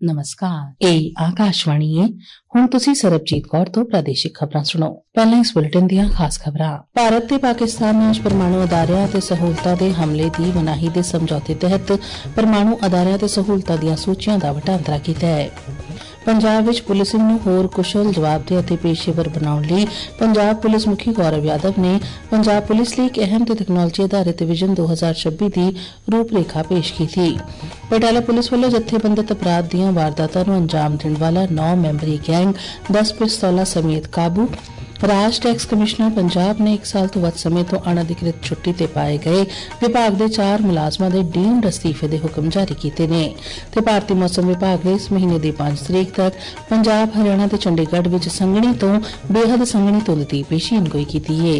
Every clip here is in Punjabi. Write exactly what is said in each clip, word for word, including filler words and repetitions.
नमस्कार, ਇਹ ਆਕਾਸ਼ਵਾਣੀ ਹੈ। ਹੁਣ ਤੁਸੀਂ ਸਰਬਜੀਤ ਕੌਰ ਤੋਂ ਪ੍ਰਾਦੇਸ਼ਿਕ ਖਬਰਾਂ ਸੁਣੋ। ਪਹਿਲਾਂ ਇਸ ਬੁਲੇਟਿਨ ਦੀਆਂ ਖਾਸ ਖਬਰਾਂ। ਭਾਰਤ ਤੇ ਪਾਕਿਸਤਾਨ ਨੇ ਅੱਜ ਪਰਮਾਣੂ ਅਦਾਰਿਆਂ ਤੇ ਸਹੂਲਤਾਂ ਦੇ ਹਮਲੇ ਦੀ ਮਨਾਹੀ ਦੇ ਸਮਝੌਤੇ ਤਹਿਤ ਪਰਮਾਣੂ ਅਦਾਰਿਆਂ ਤੇ ਸਹੂਲਤਾਂ ਦੀਆਂ ਸੂਚੀਆਂ ਦਾ ਵਟਾਂਦਰਾ ਕੀਤਾ ਹੈ। ਪੰਜਾਬ ਵਿੱਚ ਪੁਲਿਸਿੰਗ ਨੂੰ ਹੋਰ ਕੁਸ਼ਲ, ਜਵਾਬਦੇਹ ਅਤੇ ਪੇਸ਼ੇਵਰ ਬਣਾਉਣ ਲਈ ਪੰਜਾਬ ਪੁਲਿਸ ਮੁਖੀ ਗੌਰਵ ਯਾਦਵ ਨੇ ਪੰਜਾਬ ਪੁਲਿਸ ਲਈ ਇੱਕ ਅਹਿਮ ਤੇ ਤਕਨਾਲੋਜੀ ਆਧਾਰਿਤ ਵਿਜ਼ਨ ਦੋ ਹਜ਼ਾਰ ਛੱਬੀ ਦੀ ਰੂਪਰੇਖਾ ਪੇਸ਼ ਕੀਤੀ। ਪਟਿਆਲਾ ਪੁਲਿਸ ਵੱਲੋਂ ਜਥੇਬੰਦਤ ਅਪਰਾਧ ਦੀਆਂ ਵਾਰਦਾਤਾਂ ਨੂੰ ਅੰਜਾਮ ਦੇਣ ਵਾਲਾ ਨੌ ਮੈਂਬਰੀ ਗੈਂਗ ਦਸ ਪਿਸਤੌਲਾਂ ਸਮੇਤ ਕਾਬੂ। ਰਾਜ ਟੈਕਸ ਕਮਿਸ਼ਨਰ ਪੰਜਾਬ ਨੇ ਇੱਕ ਸਾਲ ਤੋਂ ਵੱਧ ਸਮੇਂ ਤੋਂ ਅਣਅਧਿਕ੍ਰਿਤ ਛੁੱਟੀ ਤੇ ਪਾਏ ਗਏ ਵਿਭਾਗ ਦੇ ਚਾਰ ਮੁਲਾਜ਼ਮਾਂ ਦੇ ਡੀਮਡ ਅਸਤੀਫੇ ਦੇ ਹੁਕਮ ਜਾਰੀ ਕੀਤੇ ਨੇ ਤੇ ਭਾਰਤੀ ਮੌਸਮ ਵਿਭਾਗ ਨੇ ਇਸ ਮਹੀਨੇ ਦੀ ਪੰਜ ਤਰੀਕ ਤੱਕ ਪੰਜਾਬ, ਹਰਿਆਣਾ ਤੇ ਚੰਡੀਗੜ੍ਹ ਵਿੱਚ ਸੰਘਣੀ ਤੋਂ ਬੇਹੱਦ ਸੰਘਣੀ ਧੁੰਦ ਦੀ ਪੇਸ਼ੀਨਗੋਈ ਕੀਤੀ ਹੈ।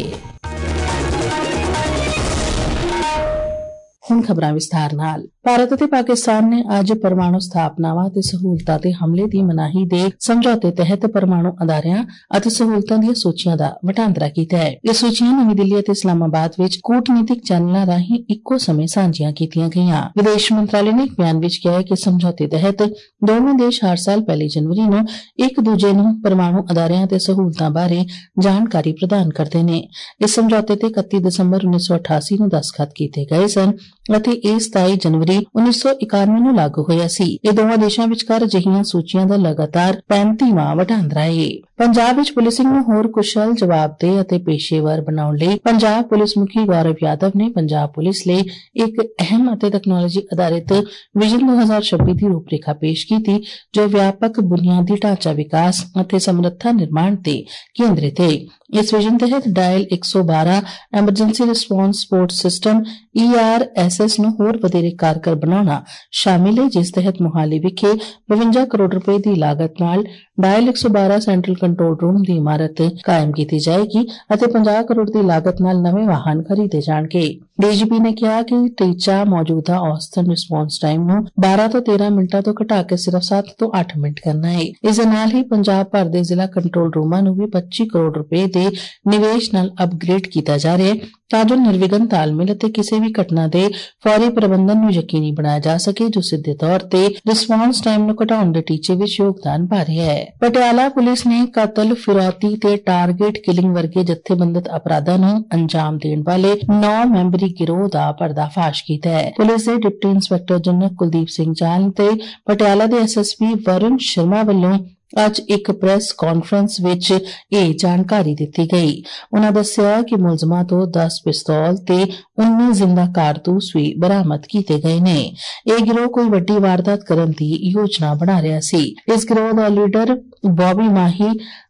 ਹੁਣ ਖਬਰਾਂ ਵਿਸਥਾਰ ਨਾਲ। ਭਾਰਤ ਅਤੇ ਪਾਕਿਸਤਾਨ ਨੇ ਅੱਜ ਪਰਮਾਣੂ ਸਥਾਪਨਾਵਾਂ ਤੇ ਸਹੂਲਤਾਂ ਤੇ ਹਮਲੇ ਦੀ ਮਨਾਹੀ ਦੇ ਸਮਝੌਤੇ ਤਹਿਤ ਪਰਮਾਣੂ ਅਦਾਰਿਆਂ ਅਤੇ ਸਹੂਲਤਾਂ ਦੀਆਂ ਸੂਚੀਆਂ ਦਾ ਵਟਾਂਦਰਾ ਕੀਤਾ ਹੈ। ਇਹ ਸੂਚੀਆਂ ਨਵੀਂ ਦਿੱਲੀ ਅਤੇ ਇਸਲਾਮਾਬਾਦ ਵਿੱਚ ਕੂਟਨੀਤਿਕ ਚੈਨਲਾਂ ਰਾਹੀਂ ਇੱਕੋ ਸਮੇਂ ਸਾਂਝੀਆਂ ਕੀਤੀਆਂ ਗਈਆਂ। ਵਿਦੇਸ਼ ਮੰਤਰਾਲੇ ਨੇ ਇੱਕ ਬਿਆਨ ਵਿੱਚ ਕਿਹਾ ਹੈ ਕਿ ਸਮਝੌਤੇ ਤਹਿਤ ਦੋਵੇਂ ਦੇਸ਼ ਹਰ ਸਾਲ ਪਹਿਲੀ ਜਨਵਰੀ ਨੂੰ ਇੱਕ ਦੂਜੇ ਨੂੰ ਪਰਮਾਣੂ ਅਦਾਰਿਆਂ ਤੇ ਸਹੂਲਤਾਂ ਬਾਰੇ ਜਾਣਕਾਰੀ ਪ੍ਰਦਾਨ ਕਰਦੇ ਨੇ। ਇਸ ਸਮਝੌਤੇ ਤੇ ਇਕੱਤੀ ਦਸੰਬਰ ਉੱਨੀ ਸੌ ਅਠਾਸੀ ਨੂੰ ਦਸਤਖਤ ਕੀਤੇ ਗਏ ਸਨ ਅਤੇ ਇਹ ਸਤਾਈ ਜਨਵਰੀ ਉੱਨੀ ਸੌ ਇਕਾਨਵੇਂ ਨੂੰ ਲਾਗੂ ਹੋਇਆ ਸੀ। ਇਹ ਦੋਵਾਂ ਦੇਸ਼ਾਂ ਵਿਚਕਾਰ ਅਜਿਹੀਆਂ ਸੂਚੀਆਂ ਦਾ ਲਗਾਤਾਰ ਪੈਂਤੀਵਾਂ ਵਟਾਂਦਰਾ ਹੈ। ਪੰਜਾਬ ਵਿੱਚ ਪੁਲਿਸਿੰਗ ਨੂੰ ਹੋਰ ਕੁਸ਼ਲ, ਜਵਾਬਦੇਹ ਅਤੇ ਪੇਸ਼ੇਵਰ ਬਣਾਉਣ ਲਈ ਪੰਜਾਬ ਪੁਲਿਸ ਮੁਖੀ ਗੌਰਵ ਯਾਦਵ ਨੇ ਪੰਜਾਬ ਪੁਲਿਸ ਲਈ ਇੱਕ ਅਹਿਮ ਅਤੇ ਤਕਨਾਲੋਜੀ ਆਧਾਰਿਤ ਵਿਜ਼ਨ ਦੋ ਹਜ਼ਾਰ ਛੱਬੀ ਦੀ ਰੂਪਰੇਖਾ ਪੇਸ਼ ਕੀਤੀ, ਜੋ ਵਿਆਪਕ ਬੁਨਿਆਦੀ ਢਾਂਚਾ ਵਿਕਾਸ ਅਤੇ ਸਮਰੱਥਾ ਨਿਰਮਾਣ ਤੇ ਕੇਂਦਰਿਤ ਹੈ। ਇਸ ਵਿਜ਼ਨ ਤਹਿਤ ਡਾਇਲ ਇੱਕ ਸੌ ਬਾਰਾਂ emergency response support system E R S S ਨੂੰ ਹੋਰ ਵਧੇਰੇ ਕਾਰਗਰ ਬਣਾਉਣਾ ਸ਼ਾਮਿਲ ਹੈ, ਜਿਸ ਤਹਿਤ ਮੁਹਾਲੀ ਵਿਖੇ ਬਵੰਜਾ ਕਰੋੜ ਰੁਪਏ ਦੀ ਲਾਗਤ ਨਾਲ ਡਾਇਲ ਇੱਕ ਸੌ ਬਾਰਾਂ ਸੈਂਟਰਲ ਕੰਟਰੋਲ ਰੂਮ ਦੀ ਇਮਾਰਤ ਕਾਇਮ ਕੀਤੀ ਜਾਏਗੀ ਅਤੇ ਪੰਜਾਹ ਕਰੋੜ ਦੀ ਲਾਗਤ ਨਾਲ ਨਵੇਂ ਵਾਹਨ ਖਰੀਦੇ ਜਾਣਗੇ। ਡੀਜੀਪੀ ਨੇ ਕਿਹਾ ਕਿ ਟੀਚਾ ਮੌਜੂਦਾ ਔਸਤਨ ਰਿਸਪਾਂਸ ਟਾਈਮ ਨੂੰ ਬਾਰਾਂ ਤੋਂ ਤੇਰਾਂ ਮਿੰਟਾਂ ਤੋਂ ਘਟਾ ਕੇ ਸਿਰਫ ਸੱਤ ਤੋਂ ਅੱਠ ਮਿੰਟ ਕਰਨਾ ਹੈ। ਇਸ ਦੇ ਨਾਲ ਹੀ ਪੰਜਾਬ ਭਰ ਦੇ ਜ਼ਿਲ੍ਹਾ ਕੰਟਰੋਲ ਰੂਮਾਂ ਨੂੰ ਵੀ ਪੱਚੀ ਕਰੋੜ ਰੁਪਏ ਦੇ ਨਿਵੇਸ਼ ਨਾਲ ਅਪਗ੍ਰੇਡ ਕੀਤਾ ਜਾ ਰਿਹਾ ਹੈ ਤਾਂ ਜੋ ਨਿਰਵਿਘਨ ਤਾਲਮੇਲ ਅਤੇ ਕਿਸੇ ਵੀ ਘਟਨਾ ਦੇ ਫੌਰੀ ਪ੍ਰਬੰਧਨ ਨੂੰ ਯਕੀਨੀ ਬਣਾਇਆ ਜਾ ਸਕੇ, ਜੋ ਸਿੱਧੇ ਤੌਰ ਤੇ ਰਿਸਪਾਂਸ ਟਾਈਮ ਨੂੰ ਘਟਾਉਣ ਦੇ ਟੀਚੇ ਵਿੱਚ ਯੋਗਦਾਨ ਪਾ ਰਿਹਾ ਹੈ। ਪਟਿਆਲਾ ਪੁਲਿਸ ਨੇ ਕਤਲ, ਫਿਰੌਤੀ ਤੇ ਟਾਰਗੇਟ ਕਿਲਿੰਗ ਵਰਗੇ ਜਥੇਬੰਦਤ ਅਪਰਾਧਾਂ ਨੂੰ ਅੰਜਾਮ ਦੇਣ ਵਾਲੇ ਨੌ ਮੈਂਬਰੀ ਗਿਰੋਹ ਦਾ ਪਰਦਾਫਾਸ਼ ਕੀਤਾ ਹੈ। ਪੁਲਿਸ ਦੇ deputy inspector general Kuldeep Singh Chahal ਤੇ ਪਟਿਆਲਾ ਦੇ S S P Varun Sharma ਵੱਲੋਂ ਅੱਜ ਇੱਕ ਪ੍ਰੈਸ ਕਾਨਫਰੰਸ ਵਿੱਚ ਇਹ ਜਾਣਕਾਰੀ ਦਿੱਤੀ ਗਈ। ਉਨ੍ਹਾਂ ਦੱਸਿਆ ਕਿ ਮੁਲਜ਼ਮਾਂ ਤੋਂ ਦਸ ਪਿਸਤੌਲ ਤੇ ਉੱਨੀ ਜ਼ਿੰਦਾ ਕਾਰਤੂਸ ਵੀ ਬਰਾਮਦ ਕੀਤੇ ਗਏ ਨੇ। ਇਹ ਗਿਰੋਹ ਕੋਈ ਵੱਡੀ ਵਾਰਦਾਤ ਕਰਨ ਦੀ ਯੋਜਨਾ ਬਣਾ ਰਿਹਾ ਸੀ। ਇਸ ਗਿਰੋਹ ਦਾ ਲੀਡਰ ਬੌਬੀ ਮਾਹੀ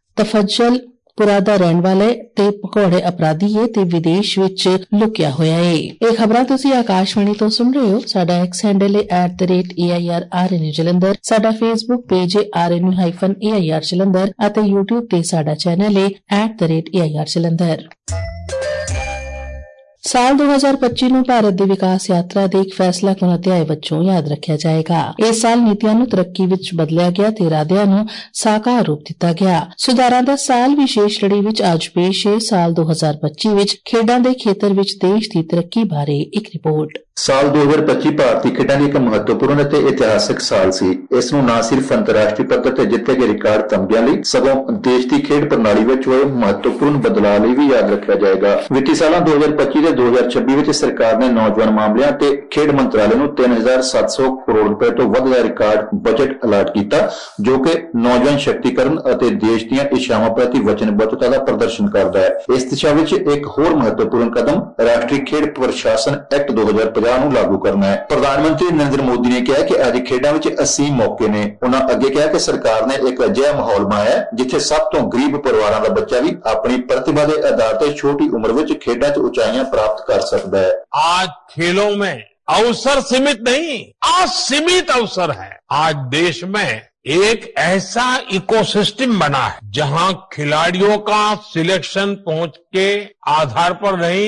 ਤਫਜ਼ਲ ਪੁਰਾ ਦਾ ਰਹਿਣ ਵਾਲਾ ਤੇ ਭਗੌੜੇ ਅਪਰਾਧੀ ਹੈ ਤੇ ਵਿਦੇਸ਼ ਵਿੱਚ ਲੁਕਿਆ ਹੋਇਆ ਹੈ। ਇਹ ਖਬਰਾਂ ਤੁਸੀਂ ਆਕਾਸ਼ਵਾਣੀ ਤੋਂ ਸੁਣ ਰਹੇ ਹੋ। ਸਾਡਾ ਐਕਸ ਹੈਂਡਲ ਹੈ at the rate A I R R N U Jalandhar. ਸਾਡਾ ਫੇਸਬੁੱਕ ਪੇਜ ਹੈ R N U hyphen A I R Jalandhar ਅਤੇ ਯੂਟਿਊਬ ਤੇ ਸਾਡਾ ਚੈਨਲ ਹੈ at the rate A I R Jalandhar. ਸਾਲ ਦੋ ਹਜ਼ਾਰ ਪੱਚੀ ਨੂੰ ਭਾਰਤ ਦੀ ਵਿਕਾਸ ਯਾਤਰਾ ਦੇ ਇੱਕ ਫੈਸਲਾ ਕੁਨ ਅਧਿਆਇ ਵਜੋਂ ਯਾਦ ਰੱਖਿਆ ਜਾਏਗਾ। ਇਸ ਸਾਲ ਨੀਤੀਆਂ ਨੂੰ ਤਰੱਕੀ ਵਿੱਚ ਬਦਲਿਆ ਗਿਆ ਤੇ ਇਰਾਦਿਆਂ ਨੂੰ ਸਾਕਾਰ ਰੂਪ ਦਿੱਤਾ ਗਿਆ। ਸੁਧਾਰਾਂ ਦਾ ਸਾਲ ਵਿਸ਼ੇਸ਼ ਲੜੀ ਵਿੱਚ ਅੱਜ ਪੇਸ਼ ਹੈ ਸਾਲ ਦੋ ਹਜ਼ਾਰ ਪੱਚੀ ਵਿੱਚ ਖੇਡਾਂ ਦੇ ਖੇਤਰ ਵਿੱਚ ਦੇਸ਼ ਦੀ ਤਰੱਕੀ ਬਾਰੇ ਇੱਕ ਰਿਪੋਰਟ। ਸਾਲ ਦੋ ਹਜ਼ਾਰ ਪੱਚੀ ਭਾਰਤੀ ਖੇਡਾਂ ਦੀ ਇੱਕ ਮਹੱਤਵਪੂਰਨ ਅਤੇ ਇਤਿਹਾਸਕ ਸਾਲ ਸੀ। ਇਸ ਨੂੰ ਨਾ ਸਿਰਫ ਅੰਤਰਰਾਸ਼ਟਰੀ ਪੱਧਰ ਤੇ ਜਿੱਤੇ ਗਏ ਰਿਕਾਰਡ ਤਮਗਿਆਂ ਲਈ, ਸਗੋਂ ਦੇਸ਼ ਦੀ ਖੇਡ ਪ੍ਰਣਾਲੀ ਵਿੱਚ ਹੋਏ ਮਹੱਤਵਪੂਰਨ ਬਦਲਾਅ ਲਈ ਵੀ ਯਾਦ ਰੱਖਿਆ ਜਾਏਗਾ। ਵਿੱਤੀ ਸਾਲਾਂ ਦੋ ਹਜ਼ਾਰ ਪੱਚੀ ਤੇ ਦੋ ਹਜ਼ਾਰ ਛੱਬੀ ਵਿੱਚ ਸਰਕਾਰ ਨੇ ਨੌਜਵਾਨ ਮਾਮਲਿਆਂ ਤੇ ਖੇਡ ਮੰਤਰਾਲੇ ਨੂੰ ਤਿੰਨ ਹਜ਼ਾਰ ਸੱਤ ਸੌ ਕਰੋੜ ਰੁਪਏ ਤੋਂ ਵੱਧ ਦਾ ਰਿਕਾਰਡ ਬਜਟ ਅਲਾਟ ਕੀਤਾ, ਜੋ ਕਿ ਨੌਜਵਾਨ ਸ਼ਕਤੀਕਰਨ ਅਤੇ ਦੇਸ਼ ਦੀਆਂ ਇੱਛਾਵਾਂ ਪ੍ਰਤੀ ਵਚਨਬੱਧਤਾ ਦਾ ਪ੍ਰਦਰਸ਼ਨ ਕਰਦਾ ਹੈ। ਇਸ ਦਿਸ਼ਾ ਵਿੱਚ ਇੱਕ ਹੋਰ ਮਹੱਤਵਪੂਰਨ ਕਦਮ ਰਾਸ਼ਟਰੀ ਖੇਡ ਪ੍ਰਸ਼ਾਸਨ ਐਕਟ ਦੋ ਹਜ਼ਾਰ ਨੂੰ ਲਾਗੂ ਕਰਨਾ ਹੈ। ਪ੍ਰਧਾਨ ਮੰਤਰੀ ਨਰਿੰਦਰ ਮੋਦੀ ਨੇ ਕਿਹਾ ਕਿ ਅੱਜ ਖੇਡਾਂ ਵਿੱਚ ਅਸੀਮ ਮੌਕੇ ਨੇ। ਉਹਨਾਂ ਅੱਗੇ ਕਿਹਾ ਕਿ ਸਰਕਾਰ ਨੇ ਇੱਕ ਅਜਿਹਾ ਮਾਹੌਲ ਬਣਾਇਆ ਜਿੱਥੇ ਸਭ ਤੋਂ ਗਰੀਬ ਪਰਿਵਾਰਾਂ ਦਾ ਬੱਚਾ ਵੀ ਆਪਣੀ ਪ੍ਰਤਿਭਾ ਦੇ ਆਧਾਰ ਤੇ ਛੋਟੀ ਉਮਰ ਵਿੱਚ ਖੇਡਾਂ 'ਚ ਉਚਾਈਆਂ ਪ੍ਰਾਪਤ ਕਰ ਸਕਦਾ ਹੈ। आज खेलों में अवसर सीमित नहीं, असीमित अवसर है। आज देश में एक ऐसा इकोसिस्टम बना है जहां खिलाड़ियों का सिलेक्शन पहुंच के आधार पर नहीं,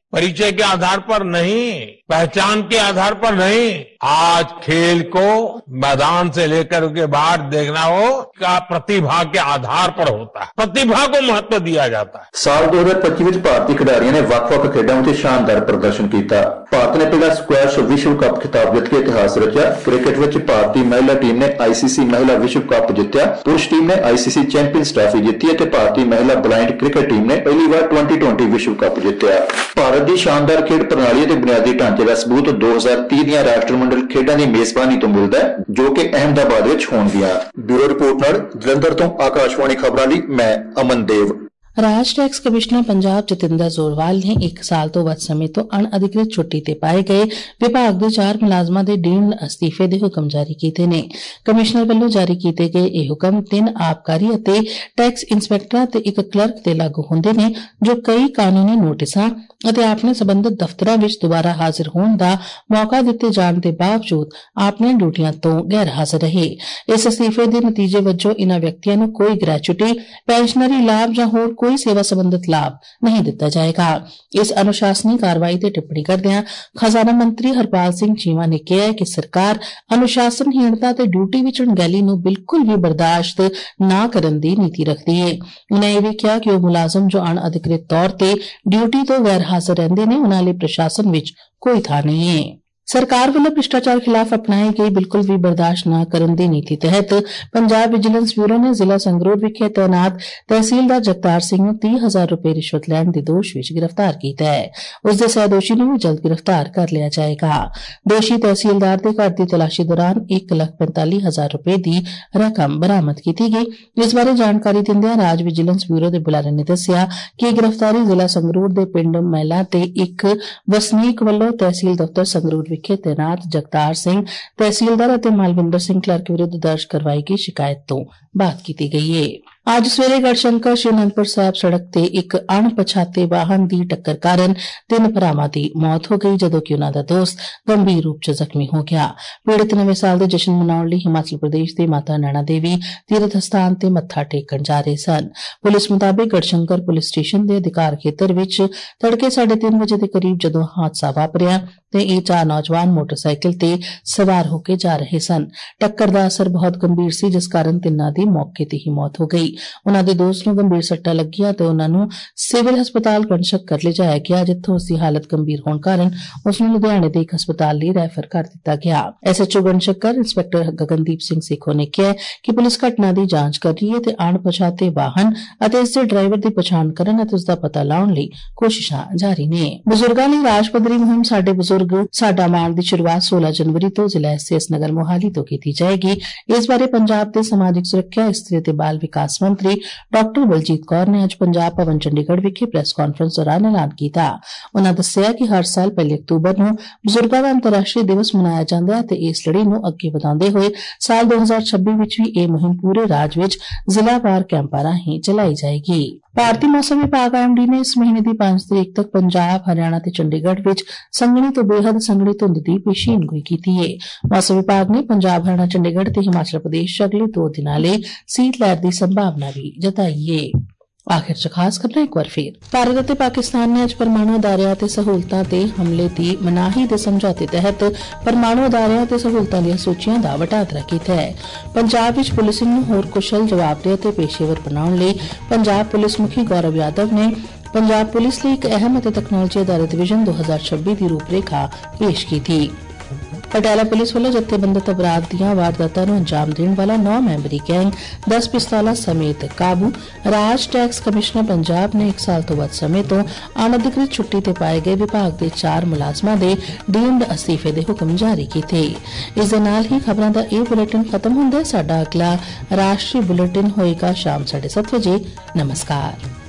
परिचय के आधार पर नहीं, पहचान के आधार पर नहीं, आज खेल को मैदान से लेकर के बाहर देखना हो का प्रतिभा के आधार पर होता है, प्रतिभा को महत्व दिया जाता है। साल दो हज़ार पच्चीस ਵਿੱਚ ਭਾਰਤੀ ਖਿਡਾਰੀਆਂ ਨੇ ਵੱਖ-ਵੱਖ ਖੇਡਾਂ ਵਿੱਚ ਸ਼ਾਨਦਾਰ ਪ੍ਰਦਰਸ਼ਨ ਕੀਤਾ। ਭਾਰਤ ਨੇ ਪਹਿਲਾ ਸਕੁਐਸ਼ ਵਿਸ਼ਵ ਕੱਪ ਖਿਤਾਬ ਜਿੱਤ ਕੇ ਇਤਿਹਾਸ ਰਚਿਆ। ਕ੍ਰਿਕਟ ਵਿੱਚ ਭਾਰਤੀ ਮਹਿਲਾ ਟੀਮ ਨੇ ਆਈਸੀਸੀ ਮਹਿਲਾ ਵਿਸ਼ਵ ਕੱਪ ਜਿੱਤਿਆ। ਪੁਰਸ਼ ਟੀਮ ਨੇ ਆਈਸੀਸੀ ਚੈਂਪੀਅਨਸ ਟਰਾਫੀ ਜਿੱਤੀ ਅਤੇ ਭਾਰਤੀ ਮਹਿਲਾ ਬਲਾਈਂਡ ਕ੍ਰਿਕਟ ਟੀਮ ਨੇ ਪਹਿਲੀ ਵਾਰ ਟਵੈਂਟੀ ਟਵੈਂਟੀ ਵਿਸ਼ਵ ਕੱਪ ਜਿੱਤਿਆ। ਭਾਰਤ ਦੀ ਸ਼ਾਨਦਾਰ ਖੇਡ ਪ੍ਰਣਾਲੀ ਅਤੇ ਬੁਨਿਆਦੀ ਢਾਂਚੇ ਦਾ ਸਬੂਤ ਦੋ ਹਜ਼ਾਰ ਤੀਹ ਦੀਆਂ ਰਾਸ਼ਟਰਮੰਡਲ ਖੇਡਾਂ ਦੀ ਮੇਜ਼ਬਾਨੀ ਤੋਂ ਮਿਲਦਾ ਹੈ, ਜੋ ਕਿ ਅਹਿਮਦਾਬਾਦ ਵਿੱਚ ਹੋਣਗੀਆਂ। ਬਿਊਰੋ ਰਿਪੋਰਟ ਨਾਲ ਜਲੰਧਰ ਤੋਂ ਆਕਾਸ਼ਵਾਣੀ ਖਬਰਾਂ ਲਈ ਮੈਂ ਅਮਨ ਦੇਵ। ਰਾਜ ਟੈਕਸ ਕਮਿਸ਼ਨਰ ਪੰਜਾਬ ਜਤਿੰਦਰ ਜ਼ੋਰਵਾਲ ਨੇ ਇੱਕ ਸਾਲ ਤੋਂ ਵੱਧ ਸਮੇਂ ਤੋਂ ਅਣਅਧਿਕ੍ਰਿਤ ਛੁੱਟੀ ਤੇ ਪਾਏ ਗਏ ਵਿਭਾਗ ਦੇ ਚਾਰ ਮੁਲਾਜ਼ਮਾਂ ਦੇ ਡੀਮਡ ਅਸਤੀਫੇ ਦੇ ਹੁਕਮ ਜਾਰੀ ਕੀਤੇ ਨੇ। ਕਮਿਸ਼ਨਰ ਵੱਲੋਂ ਜਾਰੀ ਕੀਤੇ ਗਏ ਇਹ ਹੁਕਮ ਤਿੰਨ ਆਬਕਾਰੀ ਅਤੇ ਟੈਕਸ ਇੰਸਪੈਕਟਰਾਂ ਤੇ ਇੱਕ ਕਲਰਕ ਤੇ ਲਾਗੂ ਹੁੰਦੇ ਨੇ, ਜੋ ਕਈ ਕਾਨੂੰਨੀ ਨੋਟਿਸਾਂ ਅਤੇ ਆਪਣੇ ਸਬੰਧਤ ਦਫ਼ਤਰਾਂ ਵਿੱਚ ਦੁਬਾਰਾ ਹਾਜ਼ਰ ਹੋਣ ਦਾ ਮੌਕਾ ਦਿੱਤੇ ਜਾਣ ਦੇ ਬਾਵਜੂਦ ਆਪਣੀਆਂ ਡਿਊਟੀਆਂ ਤੋਂ ਗੈਰ ਹਾਜ਼ਰ ਰਹੇ। ਇਸ ਅਸਤੀਫੇ ਦੇ ਨਤੀਜੇ ਵਜੋਂ ਇਨ੍ਹਾਂ ਵਿਅਕਤੀਆਂ ਨੂੰ ਕੋਈ ਗ੍ਰੈਚੁਟੀ, ਪੈਨਸ਼ਨਰੀ ਲਾਭ ਜਾਂ ਹੋਰ ਕੋਈ ਸੇਵਾ ਸਬੰਧਤ ਲਾਭ ਨਹੀਂ ਦਿੱਤਾ ਜਾਏਗਾ। ਇਸ ਅਨੁਸ਼ਾਸਨੀ ਕਾਰਵਾਈ ਤੇ ਟਿੱਪਣੀ ਕਰਦਿਆਂ ਖਜ਼ਾਨਾ ਮੰਤਰੀ ਹਰਪਾਲ ਸਿੰਘ ਚੀਮਾ ਨੇ ਕਿਹਾ ਕਿ ਸਰਕਾਰ ਅਨੁਸ਼ਾਸਨਹੀਣਤਾ ਤੇ ਡਿਊਟੀ ਵਿੱਚ ਅਣਗਹਿਲੀ ਨੂੰ ਬਿਲਕੁਲ ਵੀ ਬਰਦਾਸ਼ਤ ਨਾ ਕਰਨ ਦੀ ਨੀਤੀ ਰੱਖਦੀ ਹੈ। ਉਨ੍ਹਾਂ ਇਹ ਵੀ ਕਿਹਾ ਕਿ ਉਹ ਮੁਲਾਜ਼ਮ ਜੋ ਅਣਅਧਿਕ੍ਰਿਤ ਤੌਰ ਤੇ ਡਿਊਟੀ ਤੋਂ ਗੈਰ ਹਾਜ਼ਰ ਰਹਿੰਦੇ ਨੇ, ਉਨ੍ਹਾਂ ਲਈ ਪ੍ਰਸ਼ਾਸਨ ਵਿੱਚ ਕੋਈ ਥਾਂ ਨਹੀਂ ਹੈ। ਸਰਕਾਰ ਵੱਲੋਂ ਭ੍ਰਿਸ਼ਟਾਚਾਰ ਖਿਲਾਫ ਅਪਣਾਈ ਗਈ ਬਿਲਕੁਲ ਵੀ ਬਰਦਾਸ਼ਤ ਨਾ ਕਰਨ ਦੀ ਨੀਤੀ ਤਹਿਤ ਪੰਜਾਬ ਵਿਜੀਲੈਂਸ ਬਿਊਰੋ ਨੇ ਜ਼ਿਲ੍ਹਾ ਸੰਗਰੂਰ ਵਿਖੇ ਤੈਨਾਤ ਤਹਿਸੀਲਦਾਰ ਜਗਤਾਰ ਸਿੰਘ ਨੂੰ ਤੀਹ ਹਜ਼ਾਰ ਰੁਪਏ ਰਿਸ਼ਵਤ ਲੈਣ ਦੇ ਦੋਸ਼ ਵਿੱਚ ਗ੍ਰਿਫਤਾਰ ਕੀਤਾ ਹੈ। ਉਸ ਦੇ ਸਹਿਦੋਸ਼ੀ ਨੂੰ ਵੀ ਜਲਦ ਗ੍ਰਿਫਤਾਰ ਕਰ ਲਿਆ ਜਾਏਗਾ। ਦੋਸ਼ੀ ਤਹਿਸੀਲਦਾਰ ਦੇ ਘਰ ਦੀ ਤਲਾਸ਼ੀ ਦੌਰਾਨ ਇੱਕ ਲੱਖ ਪੈਂਤਾਲੀ ਹਜ਼ਾਰ ਰੁਪਏ ਦੀ ਰਕਮ ਬਰਾਮਦ ਕੀਤੀ ਗਈ। ਇਸ ਬਾਰੇ ਜਾਣਕਾਰੀ ਦਿੰਦਿਆਂ ਰਾਜ ਵਿਜੀਲੈਂਸ ਬਿਊਰੋ ਦੇ ਬੁਲਾਰੇ ਨੇ ਦੱਸਿਆ ਕਿ ਇਹ ਗ੍ਰਿਫਤਾਰੀ ਜ਼ਿਲ੍ਹਾ ਸੰਗਰੂਰ ਦੇ ਪਿੰਡ ਮਹਿਲਾ ਤੇ ਇੱਕ ਵਸਨੀਕ ਵੱਲੋਂ ਤਹਿਸੀਲ ਦਫ਼ਤਰ ਸੰਗਰੂਰ ਵਿਖੇ ਤੈਨਾਤ ਜਗਤਾਰ ਸਿੰਘ ਤਹਿਸੀਲਦਾਰ ਅਤੇ ਮਾਲਵਿੰਦਰ ਸਿੰਘ ਕਲਰਕ ਵਿਰੁੱਧ ਦਰਜ ਕਰਵਾਈ ਗਈ ਸ਼ਿਕਾਇਤ ਤੋਂ ਬਾਤ ਕੀਤੀ ਗਈ ਹੈ। ਅੱਜ ਸਵੇਰੇ ਗੜਸ਼ੰਕਰ ਸ਼੍ਰੀ ਅਨੰਦਪੁਰ ਸਾਹਿਬ ਸੜਕ ਤੇ ਇੱਕ ਅਣਪਛਾਤੇ ਵਾਹਨ ਦੀ ਟੱਕਰ ਕਾਰਨ ਤਿੰਨ ਭਰਾਵਾਂ ਦੀ ਮੌਤ ਹੋ ਗਈ, ਜਦੋਂ ਕਿ ਉਨ੍ਹਾਂ ਦਾ ਦੋਸਤ ਗੰਭੀਰ ਰੂਪ ਚ ਜ਼ਖਮੀ ਹੋ ਗਿਆ। ਪੀੜਤ ਨਵੇਂ ਸਾਲ ਦੇ ਜਸ਼ਨ ਮਨਾਉਣ ਲਈ ਹਿਮਾਚਲ ਪ੍ਰਦੇਸ਼ ਦੇ ਮਾਤਾ ਨੈਣਾ ਦੇਵੀ ਤੀਰਥ ਸਥਾਨ ਤੇ ਮੱਥਾ ਟੇਕਣ ਜਾ ਰਹੇ ਸਨ। ਪੁਲਿਸ ਮੁਤਾਬਿਕ ਗੜਸ਼ੰਕਰ ਪੁਲਿਸ ਸਟੇਸ਼ਨ ਦੇ ਅਧਿਕਾਰ ਖੇਤਰ ਵਿੱਚ ਤੜਕੇ ਸਾਢੇ ਤਿੰਨ ਵਜੇ ਦੇ ਕਰੀਬ ਜਦੋਂ ਹਾਦਸਾ ਵਾਪਰਿਆ ਤੇ ਇਹ ਚਾਰ ਨੌਜਵਾਨ ਮੋਟਰਸਾਈਕਲ ਤੇ ਸਵਾਰ ਹੋ ਕੇ ਜਾ ਰਹੇ ਸਨ। ਟੱਕਰ ਦਾ ਅਸਰ ਬਹੁਤ ਗੰਭੀਰ ਸੀ, ਜਿਸ ਕਾਰਨ ਤਿੰਨਾਂ ਦੀ ਮੌਕੇ ਤੇ ਹੀ ਮੌਤ ਹੋ ਗਈ। ਉਨ੍ਹਾਂ ਦੇ ਦੋਸਤ ਨੂੰ ਗੰਭੀਰ ਸੱਟਾਂ ਲੱਗੀਆਂ ਤੇ ਉਨ੍ਹਾਂ ਨੂੰ ਸਿਵਲ ਹਸਪਤਾਲ ਗੜਸ਼ੰਕਰ ਲਿਜਾਇਆ ਗਿਆ, ਜਿੱਥੋਂ ਉਸ ਦੀ ਹਾਲਤ ਗੰਭੀਰ ਹੋਣ ਕਾਰਨ ਉਸ ਨੂੰ ਲੁਧਿਆਣੇ ਦੇ ਇੱਕ ਹਸਪਤਾਲ ਲਈ ਰੈਫਰ ਕਰ ਦਿੱਤਾ ਗਿਆ। ਐਸਐਚਓ ਗੜਸ਼ੰਕਰ ਇੰਸਪੈਕਟਰ ਗਗਨਦੀਪ ਸਿੰਘ ਸੇਖੋ ਨੇ ਕਿਹਾ ਕਿ ਪੁਲਿਸ ਘਟਨਾ ਦੀ ਜਾਂਚ ਕਰ ਰਹੀ ਹੈ ਤੇ ਅਣਪਛਾਤੇ ਵਾਹਨ ਅਤੇ ਇਸ ਦੇ ਡਰਾਈਵਰ ਦੀ ਪਛਾਣ ਕਰਨ ਅਤੇ ਉਸ ਦਾ ਪਤਾ ਲਾਉਣ ਲਈ ਕੋਸ਼ਿਸ਼ਾਂ ਜਾਰੀ ਨੇ। ਬਜ਼ੁਰਗਾਂ ਲਈ ਰਾਜ ਪੱਧਰੀ ਮੁਹਿੰਮ ਸਾਡੇ ਬਜ਼ੁਰਗ ਸਾਡਾ ਮਾਣ ਦੀ ਸ਼ੁਰੂਆਤ ਸੋਲਾਂ ਜਨਵਰੀ ਤੋਂ ਜ਼ਿਲ੍ਹਾ ਐਸਸੀਐਸ ਨਗਰ ਮੋਹਾਲੀ ਤੋਂ ਕੀਤੀ ਜਾਏਗੀ। ਇਸ ਬਾਰੇ ਪੰਜਾਬ ਦੇ ਸਮਾਜਿਕ ਸੁਰੱਖਿਆ, ਇਸਤਰੀ ਅਤੇ ਬਾਲ ਵਿਕਾਸ ਮੰਤਰੀ ਡਾਕਟਰ ਬਲਜੀਤ ਕੌਰ ਨੇ ਅੱਜ ਪੰਜਾਬ ਭਵਨ ਚੰਡੀਗੜ੍ਹ ਵਿਖੇ ਪ੍ਰੈਸ ਕਾਨਫਰੰਸ ਦੌਰਾਨ ਐਲਾਨ ਕੀਤਾ। ਉਨ੍ਹਾਂ ਦੱਸਿਆ ਕਿ ਹਰ ਸਾਲ ਪਹਿਲੀ ਅਕਤੂਬਰ ਨੂੰ ਬਜ਼ੁਰਗਾਂ ਦਾ ਅੰਤਰਰਾਸ਼ਟਰੀ ਦਿਵਸ ਮਨਾਇਆ ਜਾਂਦਾ ਹੈ ਤੇ ਇਸ ਲੜੀ ਨੂੰ ਅੱਗੇ ਵਧਾਉਂਦੇ ਹੋਏ ਸਾਲ ਦੋ ਹਜ਼ਾਰ ਛੱਬੀ ਵਿੱਚ ਵੀ ਇਹ ਮੁਹਿੰਮ ਪੂਰੇ ਰਾਜ ਵਿੱਚ ਜ਼ਿਲ੍ਹਾਵਾਰ ਕੈਂਪਾਂ ਰਾਹੀਂ ਚਲਾਈ ਜਾਏਗੀ। ਭਾਰਤੀ ਮੌਸਮ ਵਿਭਾਗ ਆਈਐਮਡੀ ਨੇ ਇਸ ਮਹੀਨੇ ਦੀ ਪੰਜ ਤਰੀਕ ਤੱਕ ਪੰਜਾਬ, ਹਰਿਆਣਾ ਤੇ ਚੰਡੀਗੜ੍ਹ ਵਿੱਚ ਸੰਘਣੀ ਤੋਂ ਬੇਹੱਦ ਸੰਘਣੀ ਧੁੰਦ ਦੀ ਪੇਸ਼ੀਨਗੋਈ ਕੀਤੀ ਹੈ। ਮੌਸਮ ਵਿਭਾਗ ਨੇ ਪੰਜਾਬ, ਹਰਿਆਣਾ, ਚੰਡੀਗੜ੍ਹ ਤੇ ਹਿਮਾਚਲ ਪ੍ਰਦੇਸ਼ ਚ ਅਗਲੇ ਦੋ ਦਿਨਾਂ ਲਈ ਸੀਤ ਲਹਿਰ ਦੀ ਸੰਭਾਵਨਾ ਵੀ ਜਤਾਈ ਹੈ। ਆਖਿਰ ਚ ਖਾਸ ਖਬਰਾਂ ਇੱਕ ਵਾਰ ਫੇਰ। ਭਾਰਤ ਅਤੇ ਪਾਕਿਸਤਾਨ ਨੇ ਅੱਜ ਪਰਮਾਣੂ ਅਦਾਰਿਆਂ ਤੇ ਸਹੂਲਤਾਂ ਤੇ ਹਮਲੇ ਦੀ ਮਨਾਹੀ ਦੇ ਸਮਝੌਤੇ ਤਹਿਤ ਪਰਮਾਣੂ ਅਦਾਰਿਆਂ ਤੇ ਸਹੂਲਤਾਂ ਦੀਆਂ ਸੂਚੀਆਂ ਦਾ ਵਟਾਂਦਰਾ ਕੀਤਾ ਹੈ। ਪੰਜਾਬ ਵਿੱਚ ਪੁਲਿਸਿੰਗ ਨੂੰ ਹੋਰ ਕੁਸ਼ਲ, ਜਵਾਬਦੇਹ ਅਤੇ ਪੇਸ਼ੇਵਰ ਬਣਾਉਣ ਲਈ ਪੰਜਾਬ ਪੁਲਿਸ ਮੁਖੀ ਗੌਰਵ ਯਾਦਵ ਨੇ ਪੰਜਾਬ ਪੁਲਿਸ ਲਈ ਇੱਕ ਅਹਿਮ ਅਤੇ ਤਕਨਾਲੋਜੀ ਆਧਾਰਿਤ ਵਿਜ਼ਨ ਦੋ ਹਜ਼ਾਰ ਛੱਬੀ ਦੀ ਰੂਪਰੇਖਾ ਪੇਸ਼ ਕੀਤੀ। ਪਟਿਆਲਾ ਪੁਲਿਸ ਵੱਲੋਂ ਜਥੇਬੰਦਤ ਅਪਰਾਧ ਦੀਆਂ ਵਾਰਦਾਤਾਂ ਨੂੰ ਅੰਜਾਮ ਦੇਣ ਵਾਲਾ ਨੌ ਮੈਂਬਰੀ ਗੈਂਗ ਦਸ ਪਿਸਤੌਲਾਂ ਸਮੇਤ ਕਾਬੂ। ਰਾਜ ਟੈਕਸ ਕਮਿਸ਼ਨਰ ਪੰਜਾਬ ਨੇ ਇੱਕ ਸਾਲ ਤੋਂ ਵੱਧ ਸਮੇਂ ਤੋਂ ਅਣਅਧਿਕ੍ਰਿਤ ਛੁੱਟੀ ਤੇ ਪਾਏ ਗਏ ਵਿਭਾਗ ਦੇ ਚਾਰ ਮੁਲਾਜ਼ਮਾਂ ਦੇ ਡੀਮਡ ਅਸਤੀਫੇ ਦੇ ਹੁਕਮ ਜਾਰੀ ਕੀਤੇ। ਇਸ ਦੇ ਨਾਲ ਹੀ ਖਬਰਾਂ ਦਾ ਇਹ ਬੁਲੇਟਿਨ ਖਤਮ ਹੁੰਦਾ ਹੈ। ਸਾਡਾ ਅਗਲਾ ਰਾਸ਼ਟਰੀ ਬੁਲੇਟਿਨ ਹੋਏਗਾ ਸ਼ਾਮ ਸਾਢੇ ਸੱਤ ਵਜੇ। ਨਮਸਕਾਰ।